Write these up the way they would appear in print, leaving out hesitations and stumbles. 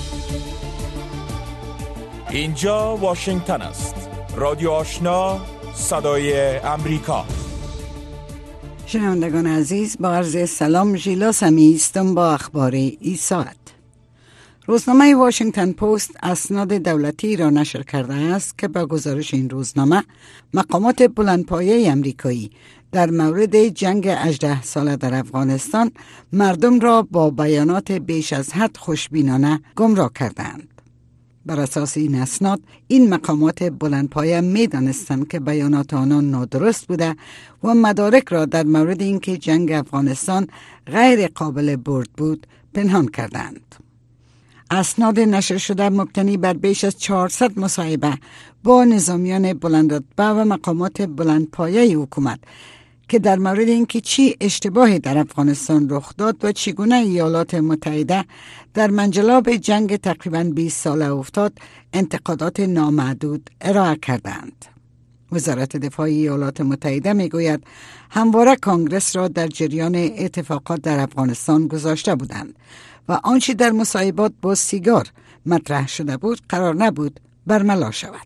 اینجا واشنگتن است. رادیو آشنا، صدای امریکا. شنوندگان عزیز، با عرض سلام، ژیلا سمی هستم با اخبار این ساعت. روزنامه واشنگتن پست اسناد دولتی را نشر کرده است که با گزارش این روزنامه مقامات بلندپایه امریکایی در مورد جنگ 18 ساله در افغانستان مردم را با بیانات بیش از حد خوشبینانه گمراه کردند. بر اساس این اسناد این مقامات بلندپایه می دانستند که بیانات آنان نادرست بوده و مدارک را در مورد اینکه جنگ افغانستان غیر قابل برد بود پنهان کردند. اسناد نشر شده مبتنی بر بیش از 400 مصاحبه با نظامیان بلندرتبه و مقامات بلندپایه حکومت که در مورد اینکه چی اشتباهی در افغانستان رخ داد و چگونه ایالات متحده در منجلاب جنگ تقریباً 20 ساله افتاد انتقادات نامحدود ارائه کردند. وزارت دفاع ایالات متحده میگوید همواره کانگرس را در جریان اتفاقات در افغانستان گذاشته بودند و آنچه در مصاحبات با سیگار مطرح شده بود قرار نبود برملا شود.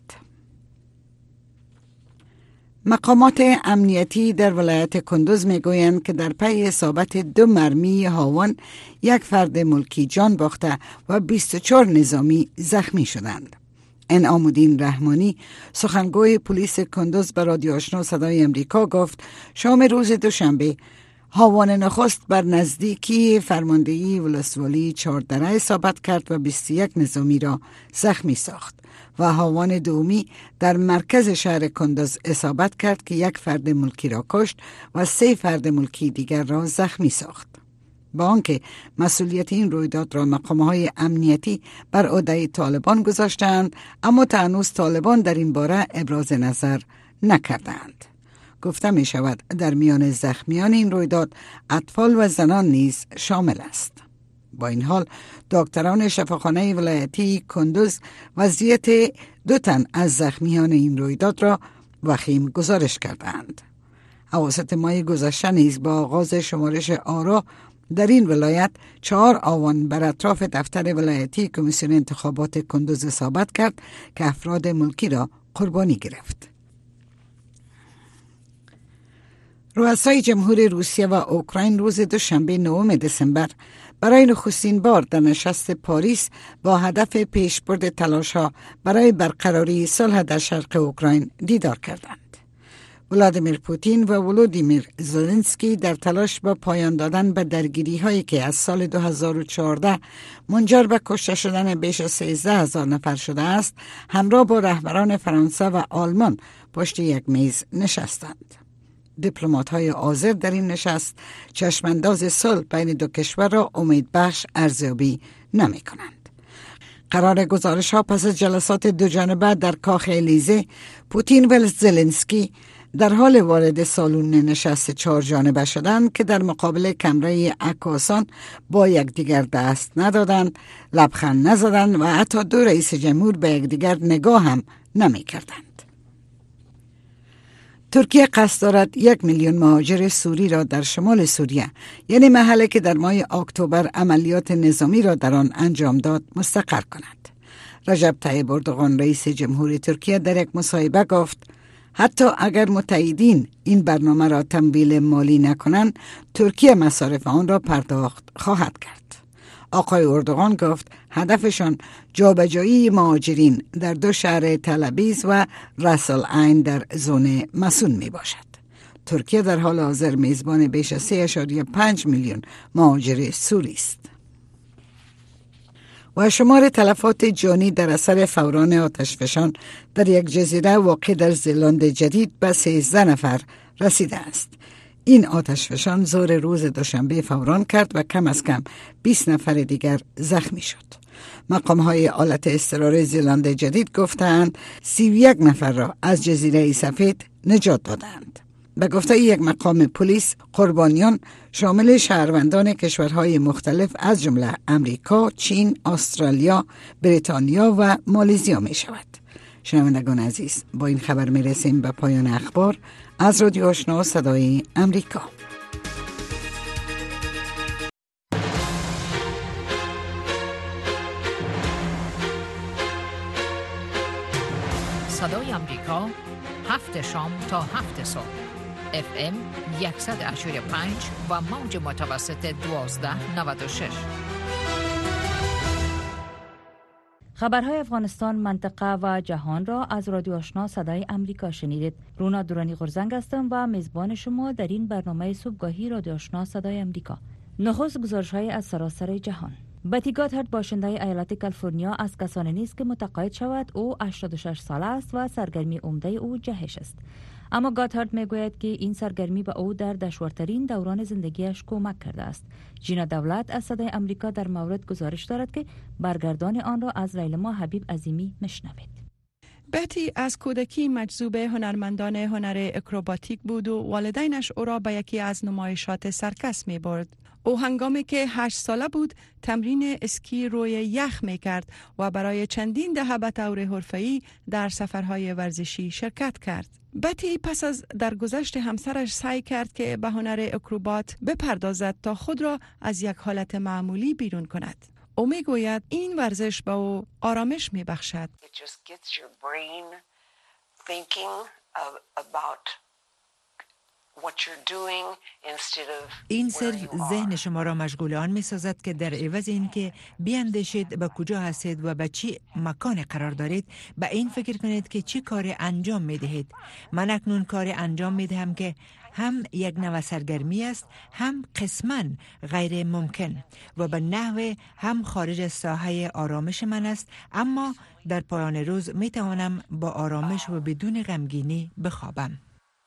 مقامات امنیتی در ولایت کندوز میگویند که در پی اصابت 2 مرمی هاون یک فرد ملکی جان باخته و 24 نظامی زخمی شدند. انعام الدین رحمانی سخنگوی پلیس کندوز به رادیو آشنا صدای امریکا گفت شام روز دوشنبه هاون نخست بر نزدیکی فرماندهی ولسوالی 4 دره اصابت کرد و 21 نظامی را زخمی ساخت و هاون دومی در مرکز شهر کندوز اصابت کرد که 1 فرد ملکی را کشت و 3 فرد ملکی دیگر را زخمی ساخت. با آنکه مسئولیت این رویداد را مقام‌های امنیتی بر عهده طالبان گذاشتند، اما تا هنوز طالبان در این باره ابراز نظر نکردند. گفته می شود در میان زخمیان این رویداد اطفال و زنان نیز شامل است. با این حال دکتران شفاخانه ولایتی کندوز وضعیت 2 تن از زخمیان این رویداد را وخیم گزارش کردند. اواسط ماه گذشته نیز با آغاز شمارش آرا در این ولایت 4 آوان بر اطراف دفتر ولایتی کمیسیون انتخابات کندوز اصابت کرد که افراد ملکی را قربانی گرفت. رؤسای جمهور روسیه و اوکراین روز دوشنبه 9 دسامبر برای نخستین بار در نشست پاریس با هدف پیشبرد تلاش‌ها برای برقراری صلح در شرق اوکراین دیدار کردند. ولادیمیر پوتین و ولودیمیر زلنسکی در تلاش به پایان دادن به درگیری‌هایی که از سال 2014 منجر به کشته شدن بیش از 13,000 نفر شده است، همراه با رهبران فرانسه و آلمان پشت یک میز نشستند. دیپلمات‌های حاضر در این نشست چشمانداز صلح بین 2 کشور را امیدبخش ارزیابی نمی‌کنند. قرار گزارش‌ها پس از جلسات 2 جانبه در کاخ الیزه، پوتین و زلنسکی در حال وارد سالن نشست 4 جانبه شدند که در مقابل کمره عکاسان با یکدیگر دست ندادند، لبخند نزدند و حتی 2 رئیس جمهور به یکدیگر نگاه هم نمی‌کردند. ترکیه قصد دارد 1 میلیون مهاجر سوری را در شمال سوریه، یعنی محلی که در ماه اکتبر عملیات نظامی را در آن انجام داد، مستقر کند. رجب طیب اردوغان رئیس جمهور ترکیه در یک مصاحبه گفت حتی اگر متحدین این برنامه را تمویل مالی نکنند، ترکیه مصارف آن را پرداخت خواهد کرد. آقای اردوغان گفت هدفشان جابجایی مهاجرین در 2 شهر تل‌آبیب و راس العین در زون مسون می باشد. ترکیه در حال حاضر میزبان بیش از 3.5 میلیون مهاجر سوری است. و شمار تلفات جانی در اثر فوران آتشفشان در یک جزیره واقع در زلاند جدید به 13 نفر رسیده است. این آتشفشان ظهر روز دوشنبه فوران کرد و کم از کم 20 نفر دیگر زخمی شد. مقام‌های آلت اضطراری زلاند جدید گفتند 31 نفر را از جزیره سفید نجات دادند. به گفته یک مقام پلیس، قربانیان شامل شهروندان کشورهای مختلف از جمله امریکا، چین، استرالیا، بریتانیا و مالزیا می شود. شنوندگان عزیز، با این خبر می رسیم به پایان اخبار از رادیو آشنا صدای امریکا. صدای امریکا 7 شام تا 7 صبح FM 185 و موج متوسط 1296. خبرهای افغانستان، منطقه و جهان را از رادیو آشنا صدای امریکا شنیدید. رونا دورانی غرزنگ هستم و میزبان شما در این برنامه صبحگاهی رادیو آشنا صدای امریکا. نخست گزارش‌های از سراسر جهان. بتی گاتهارد باشنده ایالت کالیفرنیا از کسانی نیست که متقاعد شود او 86 ساله است و سرگرمی عمده او جهش است. اما گاتهارد میگوید که این سرگرمی به او در دشوارترین دوران زندگیش کمک کرده است. جینا دولت از صدای امریکا در مورد گزارش دارد که برگردان آن را از لیلما حبیب عظیمی مشنوید. بتی از کودکی مجذوب هنرمندان هنر اکروباتیک بود و والدینش او را به یکی از نمایشات سرکس می برد. او هنگامی که 8 ساله بود تمرین اسکی روی یخ می کرد و برای چندین دهه به طور حرفه‌ای در سفرهای ورزشی شرکت کرد. بتی پس از درگذشت همسرش سعی کرد که به هنر اکروبات بپردازد تا خود را از یک حالت معمولی بیرون کند. او می گوید این ورزش به او آرامش می بخشد. این صرف ذهن شما را مشغول آن می سازد که در عوض این که بیاندیشید به کجا هستید و به چی مکان قرار دارید، به این فکر کنید که چی کار انجام می دهید. من اکنون کار انجام می دهم که هم یک نوع سرگرمی است، هم قسماً غیر ممکن و به نحو هم خارج از ساحه آرامش من است، اما در پایان روز می توانم با آرامش و بدون غمگینی بخوابم.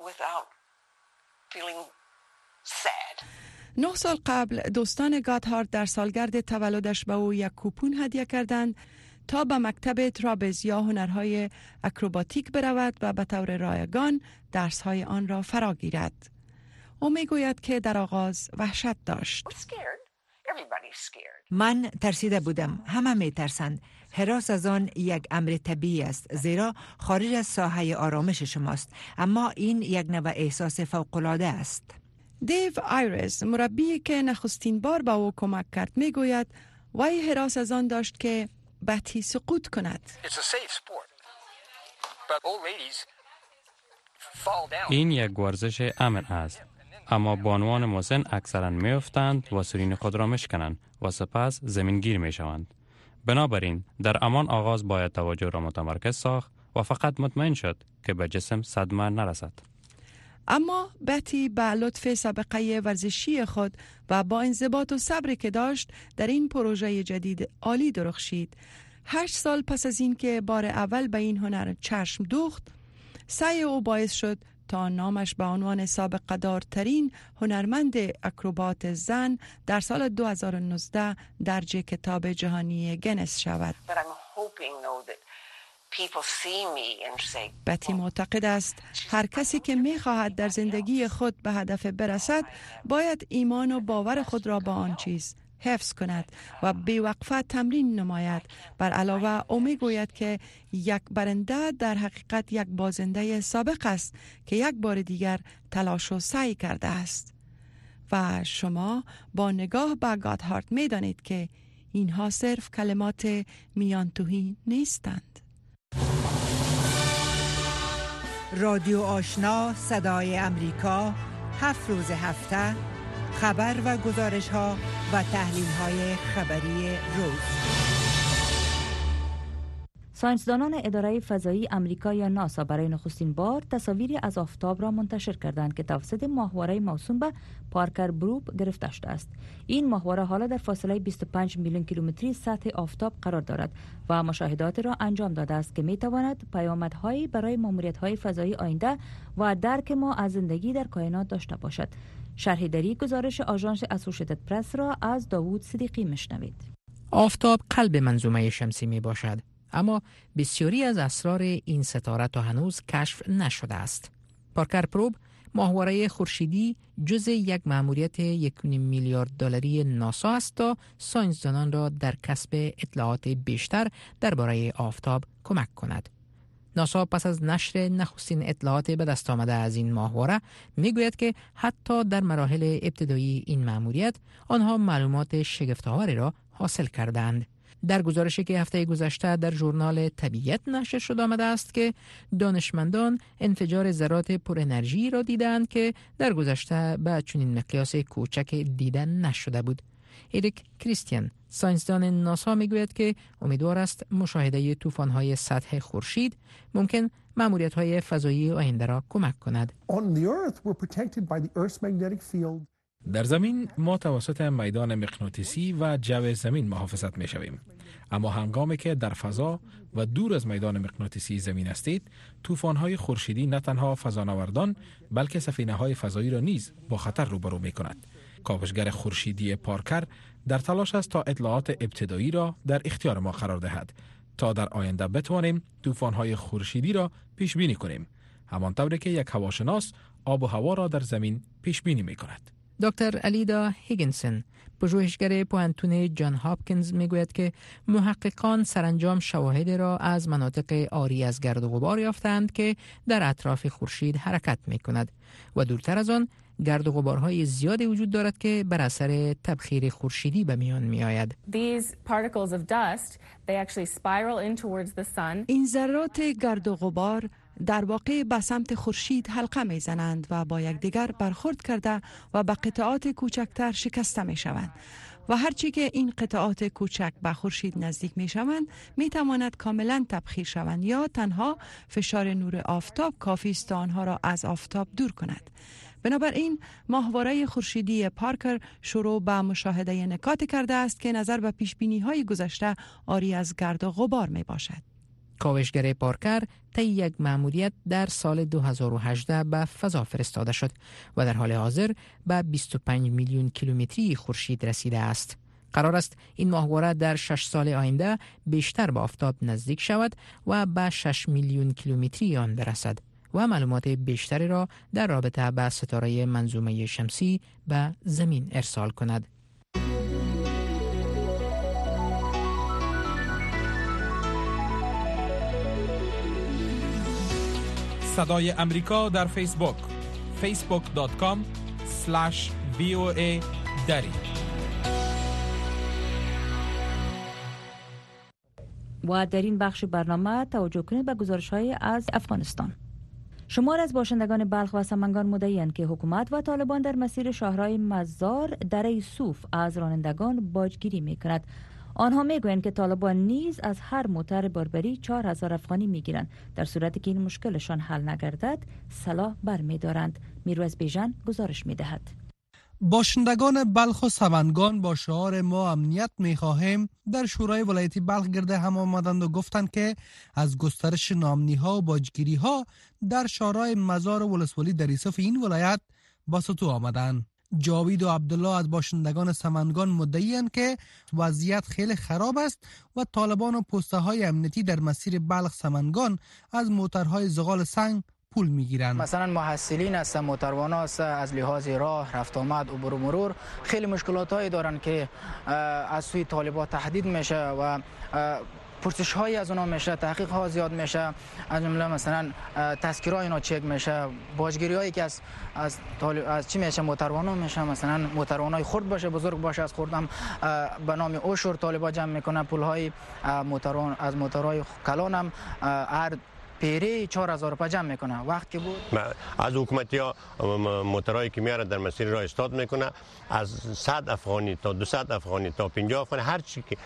9 سال قبل دوستان گاتهارد در سالگرد تولدش به او یک کوپون هدیه کردند تا به مکتب ترابزیا هنرهای اکروباتیک برود و به طور رایگان درسهای آن را فرا گیرد. او میگوید که در آغاز وحشت داشت. من ترسیده بودم، همه می ترسند. هراس از آن یک امر طبیعی است، زیرا خارج از ساحه آرامش شماست، اما این یک نوع احساس فوق‌العاده است. دیو آیرز، مربی که نخستین بار به او کمک کرد، میگوید وی هراس از آن داشت که بتی سقوط کند. این یک ورزش امن است، اما بانوان مسن اکثرا میافتند و سرین خود را میشکنند و سپس زمین گیر میشوند. بنابراین در امان آغاز باید توجه را متمرکز ساخت و فقط مطمئن شد که به جسم صدمه نرسد. اما بتی به لطف سابقه ورزشی خود و با انضباط و صبری که داشت در این پروژه جدید عالی درخشید. 8 سال پس از این که بار اول به این هنر چشم دوخت، سعی او باعث شد تا نامش به عنوان سابقه دارترین هنرمند اکروبات زن در سال 2019 درج کتاب جهانی گینس شود. بتی معتقد است هر کسی که می خواهد در زندگی خود به هدف برسد باید ایمان و باور خود را با آن چیز حفظ کند و بی‌وقفه تمرین نماید. بر علاوه او می گوید که یک برنده در حقیقت یک بازنده سابق است که یک بار دیگر تلاش و سعی کرده است. و شما با نگاه به گاتهارد می دانید که اینها صرف کلمات میان توهی نیستند. رادیو آشنا صدای امریکا 7 روز هفته، خبر و گزارش ها و تحلیل های خبری روز. ساینسدانان اداره فضایی امریکا یا ناسا برای نخستین بار تصاویری از آفتاب را منتشر کردند که توسط ماهواره موسوم به پارکر بروب گرفته شده است. این ماهواره حالا در فاصله 25 میلیون کیلومتری سطح آفتاب قرار دارد و مشاهدات را انجام داده است که می تواند پیامدهایی برای ماموریت‌های فضایی آینده و درک ما از زندگی در کائنات داشته باشد. شرح دری گزارش آژانس اسوشییتد پرس را از داوود صدیقی مشنوید. آفتاب قلب منظومه شمسی می باشد، اما بسیاری از اسرار این ستاره تا هنوز کشف نشده است. پارکر پروب ماهواره خورشیدی جزء یک مأموریت 1.5 میلیارد دلاری ناسا است تا ساینسدانان را در کسب اطلاعات بیشتر درباره آفتاب کمک کند. ناسا پس از نشر نخستین اطلاعات به دست آمده از این ماهواره میگوید که حتی در مراحل ابتدایی این مأموریت آنها معلومات شگفت‌آوری را حاصل کردند. در گزارشی که هفته گذشته در ژورنال طبیعت نشر شده آمده است که دانشمندان انفجار ذرات پر انرژی را دیدند که در گذشته به چنین مقیاس کوچک دیده نشده بود. اریک کریستیان، ساینسدان ناسا، میگوید که امیدوار است مشاهده طوفان‌های سطح خورشید ممکن ماموریت‌های فضایی آینده را کمک کند. در زمین ما توسط میدان مغناطیسی و جو زمین محافظت می شویم. اما هنگامی که در فضا و دور از میدان مغناطیسی زمین هستید، طوفان‌های خورشیدی نه تنها فضانوردان بلکه سفینه‌های فضایی را نیز با خطر روبرو می کند. کاوشگر خورشیدی پارکر در تلاش است تا اطلاعات ابتدایی را در اختیار ما قرار دهد تا در آینده بتوانیم طوفان‌های خورشیدی را پیش بینی کنیم، همانطوری که یک هواشناس آب و هوا را در زمین پیش بینی می کند. دکتر الیدا هیگینسون، پژوهشگر پوهنتون جان هاپکینز، میگوید که محققان سرانجام شواهد را از مناطق عاری از گرد و غبار یافتند که در اطراف خورشید حرکت می‌کند و دورتر از آن گرد و غبارهای زیادی وجود دارد که بر اثر تبخیر خورشیدی به میان می‌آید. این ذرات گرد و غبار در واقع به سمت خورشید حلقه می زنند و با یکدیگر برخورد کرده و به قطعات کوچکتر شکسته می شوند و هرچی که این قطعات کوچک به خورشید نزدیک می شوند می تواند کاملا تبخیر شوند یا تنها فشار نور آفتاب کافی است تا آنها را از آفتاب دور کند. بنابراین ماهواره خورشیدی پارکر شروع به مشاهده نکات کرده است که نظر به پیشبینی‌های گذشته عاری از گرد و غبار می باشد. کاوشگر پارکر طی یک مأموریت در سال 2018 به فضا فرستاده شد و در حال حاضر به 25 میلیون کیلومتری خورشید رسیده است. قرار است این ماهواره در 6 سال آینده بیشتر به آفتاب نزدیک شود و به 6 میلیون کیلومتری آن برسد و معلومات بیشتری را در رابطه با ستاره منظومه شمسی به زمین ارسال کند. صدای امریکا در فیسبوک facebook.com/VOA دری. و در این بخش برنامه توجه کنید به گزارش‌های از افغانستان. شمار از باشندگان بلخ و سمنگان مدعی‌اند که حکومت و طالبان در مسیر شاهراه مزار دره صوف از رانندگان باجگیری می‌کند. آنها میگویند که طالبان نیز از هر موتر باربری 4000 افغانی میگیرند. در صورتی که این مشکلشان حل نگردد سلاح برمی‌دارند. میروز بیژن گزارش می‌دهد. باشندگان بلخ و سمنگان با شعار ما امنیت می‌خواهیم در شورای ولایتی بلخ گرده هم آمدند و گفتند که از گسترش ناامنی‌ها و باجگیری‌ها در شاهراه مزار ولسوالی دریصف این ولایت با سطو آمدند. جاوید و عبدالله از باشندگان سمنگان مدعی‌اند که وضعیت خیلی خراب است و طالبان و پسته‌های امنیتی در مسیر بلخ سمنگان از موترهای زغال سنگ پول میگیرند. مثلا محصلین هستن، موتروانا هستن، از لحاظ راه رفت آمد عبور و مرور خیلی مشکلاتایی دارن که از سوی طالبان تهدید میشه و پرسش های از اونا میشه، تحقیق ها زیاد میشه، از جمله مثلا تذکره اینا چک میشه، باجگیری هایی که از چی میشه موتروانا میشه، مثلا موتروانای خرد باشه بزرگ باشه از خردم به نام اوشور طالبان جمع میکنه، پول های موتروان از موترهای کلان هم هر پیری 4000 روپیه جمع میکنه. وقت که بود از حکومتی ها موترایی که میاره در مسیر راه استاد میکنه، از 100 افغانی تا 200 افغانی تا 50 افغانی هر چی که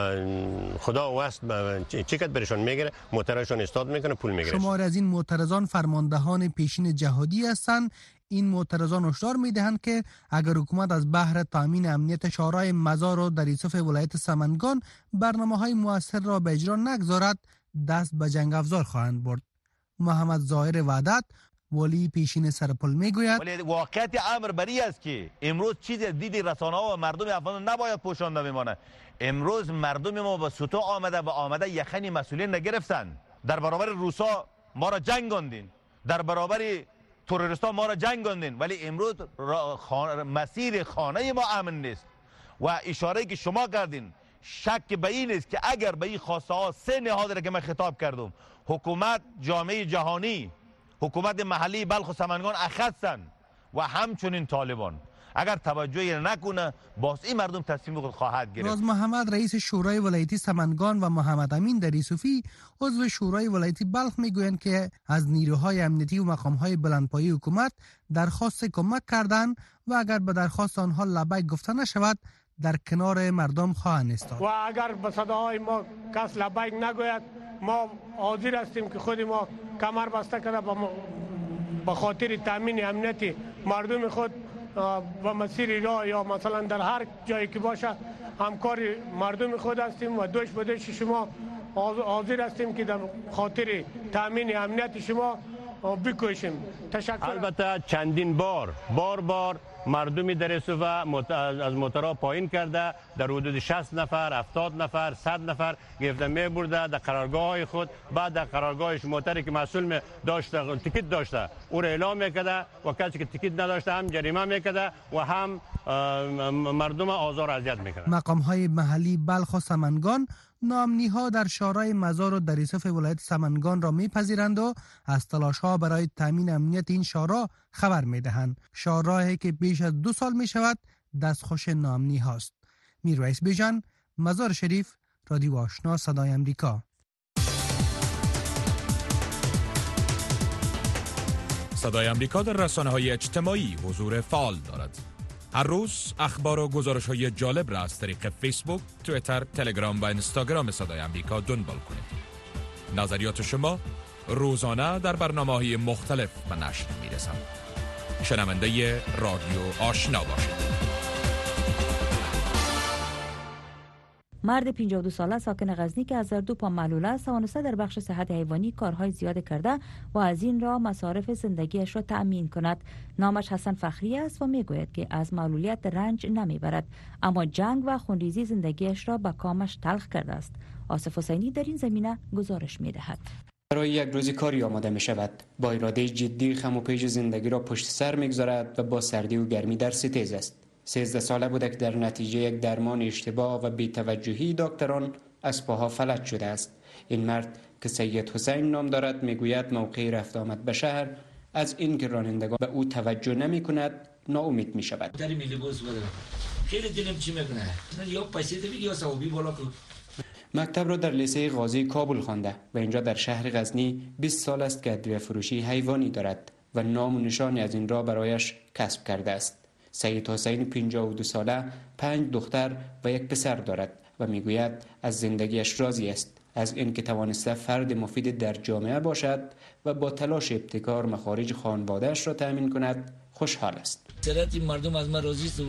خدا واسط چیکت برشون میگیره موترایشون استاد میکنه پول میگیره. شمار از این معترضان فرماندهان پیشین جهادی هستند. این معترضان هشدار میدهند که اگر حکومت از بهر تامین امنیت شاهراه مزار و دریصف ولایت سمنگان برنامه‌های مؤثر را به اجرا نگذارد دست به جنگ افزار خواهند برد. محمد ظاهر وعدت ولی پیشین سرپل میگوید ولی واقعیت امر بری است که امروز چیزی دیدی رسانه‌ها و مردم افغان نباید پوشانده بمانه. امروز مردم ما به سطوح آمده یخنی مسئولین نگرفتن. در برابر روسا ما را جنگاندین، در برابر تروریستا ما را جنگاندین، ولی امروز مسیر خانه ما امن نیست و اشاره که شما کردین شک به این است که اگر به این خواسته ها سه نهاد را که من خطاب کردم، حکومت، جامعه جهانی، حکومت محلی بلخ و سمنگان اخذن و همچنین طالبان، اگر توجهی نکنه باز این مردم تصمیم خود خواهد گرفت. راز محمد رئیس شورای ولایتی سمنگان و محمد امین دریسوفی عضو شورای ولایتی بلخ میگویند که از نیروهای امنیتی و مقامهای بلندپایه حکومت درخواست کمک کردند و اگر به درخواست آنها لبیک گفته نشود در کنار مردم خواهند ایستاد. و اگر به صداهای ما کس لبیک نگوید ما حاضر هستیم که خود ما کمر بسته کرده به خاطر تامین امنیت مردم خود و مسیر راه یا مثلا در هر جایی که باشه همکار مردم خود هستیم و دوش به دوش شما حاضر هستیم که در خاطر تامین امنیت شما بکوشیم. تشکر. البته چندین بار مردم دریسوف از موتورها پایین کرده در حدود 60 نفر 70 نفر 100 نفر گرفته می برده در قرارگاه های خود. بعد در قرارگاهش موتری که مسئول داشته تیکت داشته او را اعلام میکرده و کسی که تیکت نداشته هم جریمه میکرده و هم مردم آزار و اذیت میکرده. مقام های محلی بلخ و سمنگان ناامنی ها در شورای مزار و دریسوف ولایت سمنگان را میپذیرند و از تلاش ها برای تامین امنیت این شورا خبر میدهند. شورایی که بیش از 2 سال می شود دستخوش ناامنی هاست. میرویس بیژن، مزار شریف، رادیو آشنا صدای امریکا. صدای امریکا در رسانه‌های اجتماعی حضور فعال دارد. هر روز اخبار و گزارش‌های جالب را از طریق فیسبوک، توییتر، تلگرام و اینستاگرام صدای امریکا دنبال کنید. نظریات شما روزانه در برنامه‌های مختلف به نشر می‌رسند. شنونده رادیو آشنا باشید. مرد 52 ساله ساکن غزنی که از دو پا معلول است توانسته در بخش صحت حیوانی کارهای زیاد کرده و از این را مصارف زندگیش را تأمین کند. نامش حسن فخری است و میگوید که از معلولیت رنج نمیبرد، اما جنگ و خونریزی زندگیش را به کامش تلخ کرده است. آصف حسینی در این زمینه گزارش میدهد. برای یک روز کاری آماده می شود. با اراده جدی خم و پیچ زندگی را پشت سر میگذارد و با سردی و گرمی در ستیز است. 13 ساله بوده که در نتیجه یک درمان اشتباه و بی‌توجهی دکتران از پاها فلج شده است. این مرد که سید حسین نام دارد میگوید موقع رفت آمد به شهر از این که رانندگان به او توجه نمی کند ناامید می شود. در ملی باز بود. خیلی دلم چی میکنه؟ یا پیسه دیگه یا ثوابی بالا کن. مکتب را در لیسه قاضی کابل خوانده و اینجا در شهر غزنی 20 سال است که ادویه فروشی حیوانی دارد و نام و نشانی از این را برایش کسب کرده است. سید حسین 52 ساله 5 دختر و 1 پسر دارد و میگوید از زندگیش راضی است، از اینکه توانسته فرد مفید در جامعه باشد و با تلاش ابتکار مخارج خانواده‌اش را تأمین کند خوشحال است. سرات مردم از ما راضی است و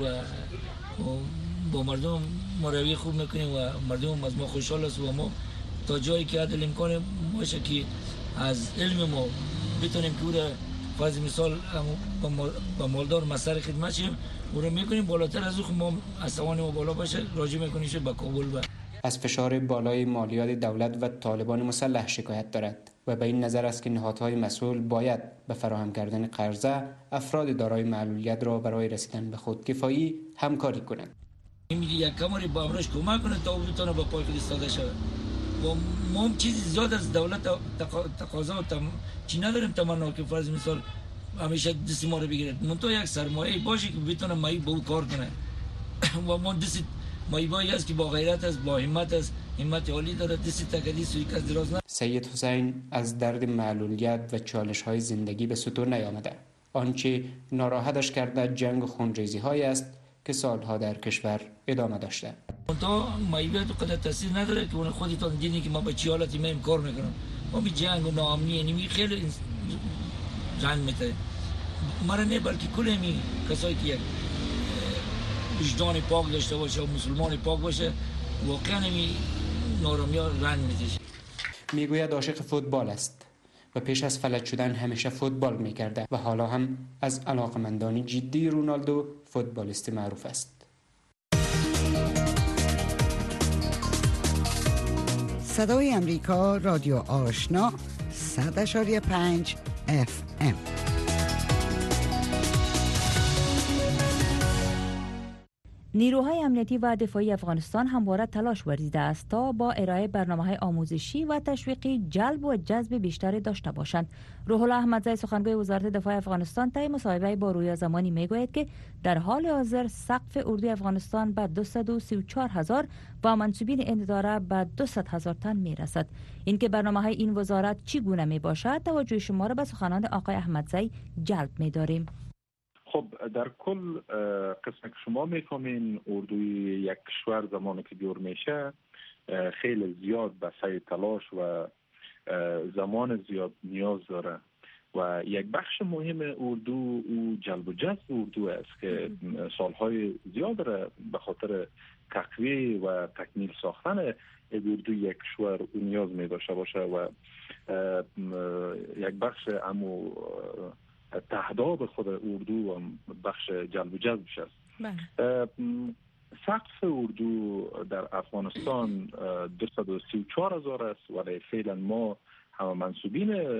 با مردم مروی خوب میکنیم و مردم از ما خوشحال است و ما تا جایی که عدل امکان باشه که از علم ما بتونیم که فرض مثال با مالدار مسئله خدمت شیم او رو میکنیم بالاتر از او ما از توان ما بالا باشه راجع میکنیم به کابل. از فشار بالای مالیات دولت و طالبان مسلح شکایت دارد و به این نظر است که نهادهای مسئول باید به فراهم کردن قرضه افراد دارای معلولیت را برای رسیدن به خودکفایی همکاری کنند. میگه یک کماری با امرش کمک کنه تا بتونه با پای خود ایستاده شود. و ما چیزی زیاد از دولت تقاضا و چی نداریم تمنا که فرض مثال همیشه دست ما رو بگیرد. منتها یک سرمایه باشه که بتونه مایی با او کار کنه و ما دست مایی بایی است که با غیرت است، با همت است، همت عالی داره، دست تکدی سوی کس دراز نه. سید حسین از درد معلولیت و چالش های زندگی به ستون نیامده. آنچه ناراحتش کرده جنگ و خونریزی های است که سالها در کشور ادامه داشته. منتها مایبیت و قدر تاثیر نداره که اون خودتان دیدین که ما به چی حالتی میم کار میکنم. ما بی جنگ و ناامنی نمی خیلی رنج میته. مرا نه بلکه کل همی کسایی که یک وجدان پاک داشته باشه و مسلمان پاک باشه واقعا همی نارامی ها رنج میتشه. میگوید عاشق فوتبال است و پیش از فلج شدن همیشه فوتبال میکرده و حالا هم از علاقمندانی جدی رونالدو فوتبالیست معروف است. صدای امریکا رادیو آشنا 100.5 FM. نیروهای امنیتی و دفاعی افغانستان همواره تلاش ورزیده است تا با ارائه برنامه‌های آموزشی و تشویقی جلب و جذب بیشتری داشته باشند. روح الله احمدزی سخنگوی وزارت دفاع افغانستان طی مصاحبه با رویا زمانی میگوید که در حال حاضر سقف اردوی افغانستان به 234,000 و منصوبین این اداره به 200,000 تن میرسد. اینکه برنامه‌های این وزارت چگونه میباشد توجه شما را به سخنان آقای احمدزی جلب می‌داریم. خب در کل قسم که شما میفهمین اردوی یک کشور زمانی که جور میشه خیلی زیاد به سعی تلاش و زمان زیاد نیاز داره و یک بخش مهم اردو او جلب و جذب اردو است که سالهای زیاد را به خاطر تقویه و تکمیل ساختن اردو یک کشور او نیاز می داشته باشه و یک بخش امو تهداب خود اردو و بخش جلب و جذبش است. سقف اردو در افغانستان 234,000 است ولی فعلا ما همه منصوبین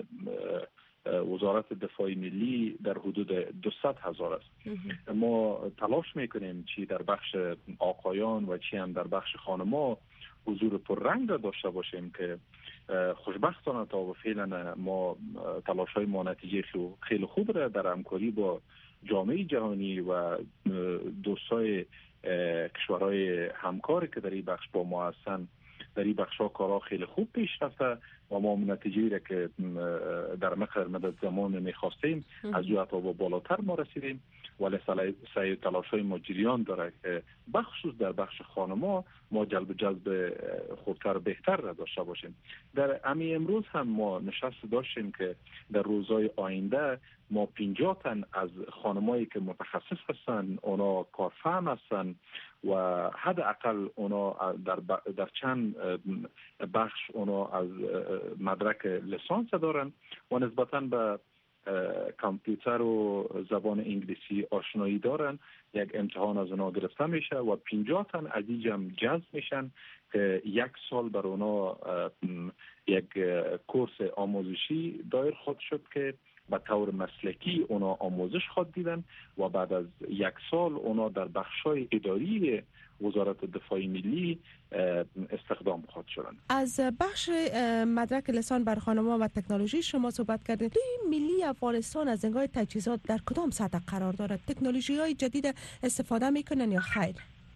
وزارت دفاع ملی در حدود 200,000 است. ما تلاش میکنیم چی در بخش آقایان و چی هم در بخش خانما حضور پررنگ را داشته باشیم که خوشبختانه تا فعلا ما تلاش‌های ما نتیجه خیلی خوب را در همکاری با جامعه جهانی و دوستای کشورهای همکار که در این بخش با ما هستند در این بخش ها کارها خیلی خوب پیش رفته و ما نتیجه را که در مدت زمان میخواستیم از جهت و بالاتر ما رسیدیم ولی سعی تلاش های ما جریان داره که بخصوص در بخش خانما ما جلب جذب خوبتر بهتر را داشته باشیم. در امی امروز هم ما نشست داشتیم که در روزهای آینده ما 50 تن از خانمایی که متخصص هستن اونا کارفهم هستن و حداقل اونا در چند بخش اونا از مدرک لیسانس دارن و نسبتاً به کامپیوتر و زبان انگلیسی آشنایی دارن. یک امتحان از اونا گرفته میشه و 50 تن از این جمع جذب میشن که یک سال بر اونا یک کورس آموزشی دایر خود شد که به طور مسلکی اونا آموزش خود دیدن و بعد از یک سال اونا در بخشای اداری وزارت دفاع ملی استخدام خود شدن. از بخش مدرک لیسان بر خانم‌ها و تکنولوژی شما صحبت کردید. ملی افغانستان از انگاه تجهیزات در کدام سطح قرار دارد؟ تکنولوژی‌های جدید استفاده میکنن یا خیر؟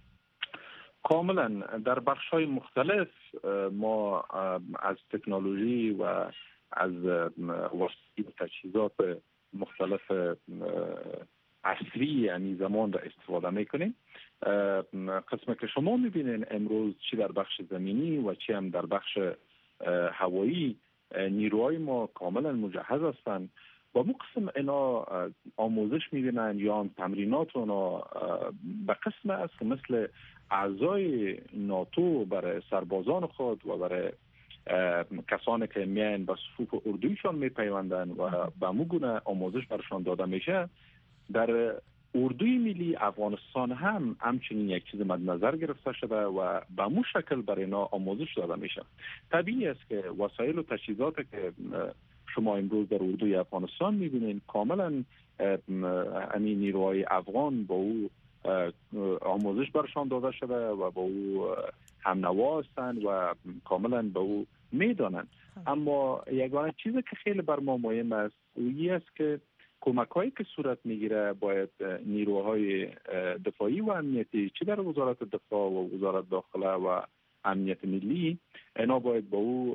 کاملا در بخش‌های مختلف ما از تکنولوژی و از وسایل تجهیزات مختلف عصری یعنی زمان را استفاده میکنیم. قسمه که شما میبینین امروز چی در بخش زمینی و چی هم در بخش هوایی نیروهای ما کاملا مجهز هستند. با مو قسم اینا آموزش میبینن یا هم تمرینات اونا به قسم است که مثل اعضای ناتو برای سربازان خود و برای کسانی که میان به صفوف اردویشان میپیوندن و به مو گونه آموزش برشان داده میشه. در اردوی ملی افغانستان هم همچنین یک چیز مد نظر گرفته شده و به مو شکل برای اینا آموزش داده میشه. طبیعی است که وسایل و تجهیزات که شما امروز در اردوی افغانستان میبینید کاملا همین نیروهای افغان با او آموزش برشان داده شده و با او هم نوا هستند و کاملا به او میدانند. اما یگانه چیزی که خیلی بر ما مهم است این است که کمک هایی که صورت میگیره باید نیروهای دفاعی و امنیتی چه در وزارت دفاع و وزارت داخله و امنیت ملی اینا باید با او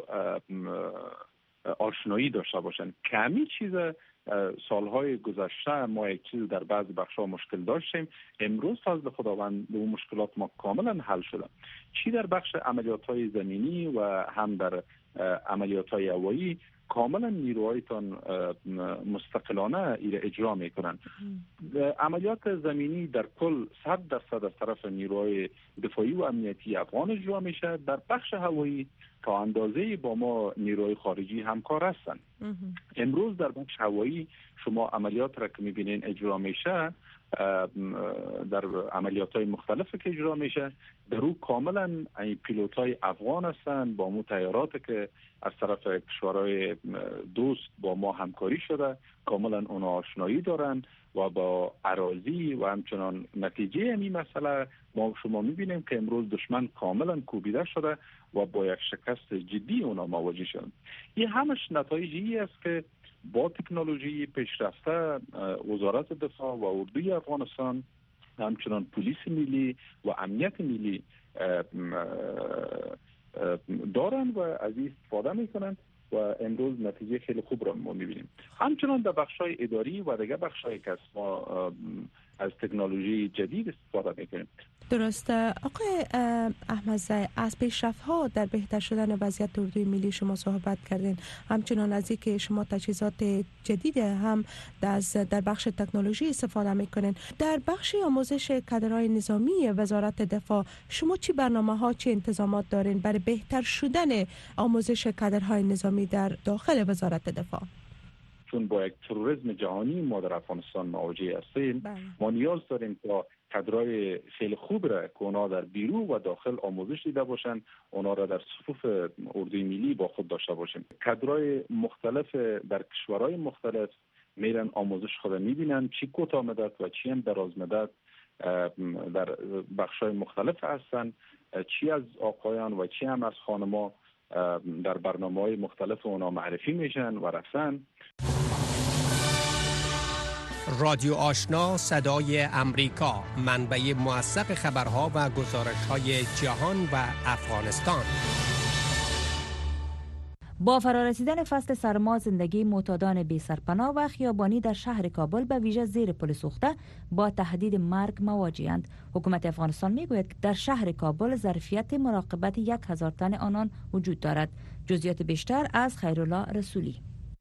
آشنایی داشته باشن. کمی چیز سالهای گذشته ما یک چیز در بعض بخش‌ها مشکل داشتیم. امروز فضل خداوند به اون مشکلات ما کاملا حل شده. چی در بخش عملیات‌های زمینی و هم در عملیات‌های هوایی کاملا نیروهایتان مستقلانه ایره اجرا میکنن. عملیات زمینی در کل 100% از طرف نیروهای دفاعی و امنیتی افغان اجرا میشه. در بخش هوایی تا اندازه با ما نیروهای خارجی همکار هستن. امروز در بخش هوایی شما عملیات را که میبینین اجرا میشه در عملیات‌های مختلف که اجرا میشه، در او کاملا این پیلوت‌های افغان هستند با مو طیارات که از طرف کشورهای دوست با ما همکاری شده، کاملا اونا آشنایی دارن و با اراضی و همچنان نتیجه این مسئله ما شما میبینیم که امروز دشمن کاملا کوبیده شده و با یک شکست جدی اونا مواجه شدن. این همش نتایجی است که با تکنولوژی پیشرفته وزارت دفاع و اردوی افغانستان همچنان پلیس ملی و امنیت ملی دارن و از این استفاده میکنن و امروز نتیجه خیلی خوب را ما میبینیم. همچنان در بخشای اداری و دیگه بخشای که ما از تکنولوژی جدید استفاده میکنیم. درسته. آقای احمدزی، از پیشرفت‌ها در بهتر شدن وضعیت اردوی ملی شما صحبت کردین، همچنان از اینکه شما تجهیزات جدید هم در بخش تکنولوژی استفاده میکنین. در بخش آموزش کادرهای نظامی وزارت دفاع شما چی برنامه‌ها، چی انتظامات دارین برای بهتر شدن آموزش کادرهای نظامی در داخل وزارت دفاع؟ چون با یک تروریسم جهانی ما در افغانستان مواجه هستیم، ما نیاز داریم تا کادرهای خیلی خوب را که اونا در بیرون و داخل آموزش دیده باشن، اونا را در صفوف اردوی ملی با خود داشته باشیم. کادرهای مختلف در کشورهای مختلف میرن آموزش خود میبینن، چی کوتاه مدت و چی هم دراز مدت در بخشای مختلف هستن، چی از آقایان و چی هم از خانما در برنامه‌های مختلف اونا معرفی میشن و رفتن. رادیو آشنا صدای امریکا، منبع موثق خبرها و گزارش‌های جهان و افغانستان. با فرارسیدن فصل سرما زندگی معتادان بی سرپناه و خیابانی در شهر کابل به ویژه زیر پل سوخته با تهدید مرگ مواجه‌اند. حکومت افغانستان میگوید که در شهر کابل ظرفیت مراقبت 1000 تن آنان وجود دارد. جزئیات بیشتر از خیرالله رسولی.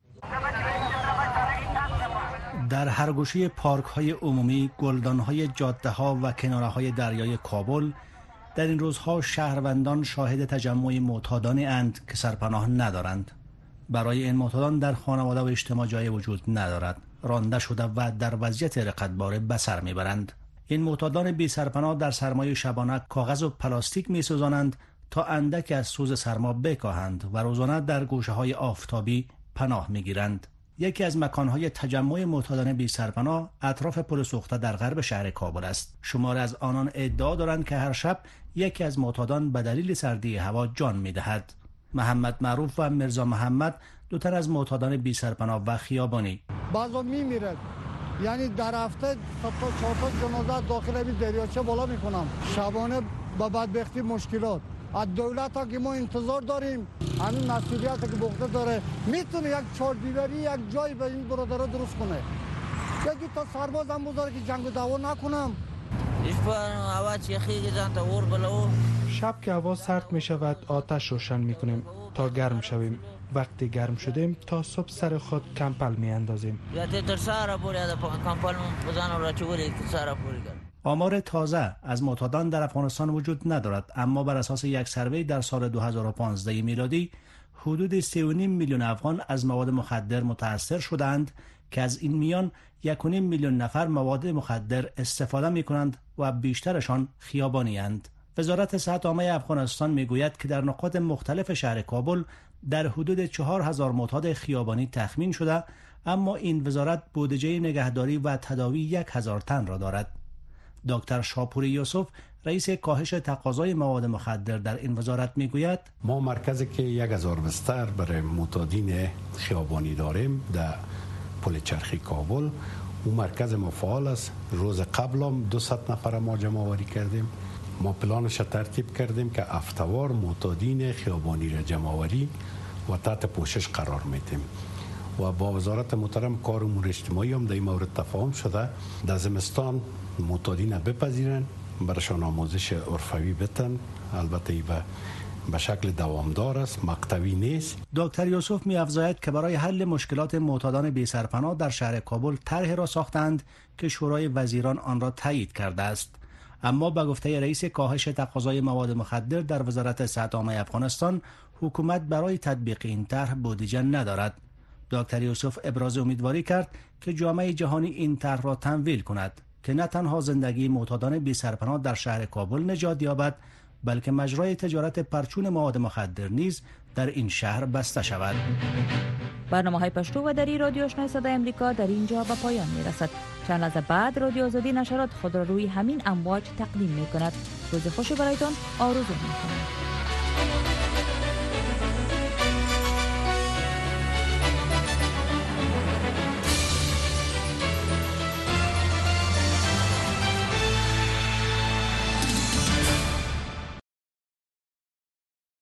در هر گوشه پارک‌های عمومی، گلدان‌های جاده‌ها و کناره‌های دریای کابل در این روزها شهروندان شاهد تجمع معتادانی اند که سرپناه ندارند. برای این معتادان در خانواده و اجتماع جای وجود ندارد. رانده شده و در وضعیت رقتبار به سر میبرند. این معتادان بی سرپناه در سرمای شبانه کاغذ و پلاستیک میسوزانند تا اندک از سوز سرما بکاهند و روزانه در گوشه‌های آفتابی پناه میگیرند. یکی از مکانهای تجمع معتادان بی سرپناه اطراف پل سوخته در غرب شهر کابل است. شمار از آنان ادعا دارند که هر شب یکی از معتادان به دلیل سردی هوا جان می‌دهد. محمد معروف و مرزا محمد، دو تن از معتادان بی سرپناه و خیابانی. بعضا میمیرد، یعنی در هفته 4-5 جنازه داخل این دریاچه بالا میکنم. شبانه با بدبختی مشکلات. از دولت ها که ما انتظار داریم همین مسئولیت که بخته داره میتونه یک چهاردیواری یک جای به این برادرها درست کنه. یکی تا سرباز هم بذاره که جنگ و دعوا نکنم. شب که هوا سرد می شود آتش روشن می کنیم تا گرم شویم. وقتی گرم شدیم تا صبح سر خود کمپل می اندازیم. آمار تازه از معتادان در افغانستان وجود ندارد، اما بر اساس یک سروی در سال 2015 میلادی حدود 3.5 میلیون افغان از مواد مخدر متاثر شدند که از این میان 1.5 میلیون نفر مواد مخدر استفاده می کنند و بیشترشان خیابانی اند. وزارت صحت عامه افغانستان میگوید که در نقاط مختلف شهر کابل در حدود 4000 معتاد خیابانی تخمین شده، اما این وزارت بودجه نگهداری و تداوی 1000 تن را دارد. دکتر شاپوری یوسف، رئیس کاهش تقاضای مواد مخدر در این وزارت میگوید ما مرکزی که 1000 بستر برای معتادین خیابانی داریم در پل چرخی کابل، اون مرکز ما فعال است. روز قبل هم 200 نفر ما جمع آوری کردیم. ما پلانش ترتیب کردیم که هفته‌وار معتادین خیابانی را جمع آوری و تحت پوشش قرار میدیم و با وزارت محترم کار امور اجتماعی هم در این مورد تفاهم شده. در زمستان معتادین بپذیرن، برشان آموزش عرفوی بتن، البته به شکل دوامدار است، مقطعی نیست. دکتر یوسف می‌افزاید که برای حل مشکلات معتادان بی سرپناه در شهر کابل طرحی را ساختند که شورای وزیران آن را تایید کرده است، اما به گفته رئیس کاهش تقاضای مواد مخدر در وزارت صحت عامه افغانستان، حکومت برای تطبیق این طرح بودجه ندارد. دکتر یوسف ابراز امیدواری کرد که جامعه جهانی این طرح را تمویل کند. که نه تنها زندگی معتادان بی سرپناه در شهر کابل نجات یابد، بلکه مجرای تجارت پرچون مواد مخدر نیز در این شهر بسته شود. برنامه‌های پشتو و دری رادیو آشنای صدای امریکا در اینجا به پایان می‌رسد. چند لحظه بعد رادیو آزادی نشرات خود را روی همین امواج تقدیم می‌کند. روز خوشی برایتان آرزو می‌کنم.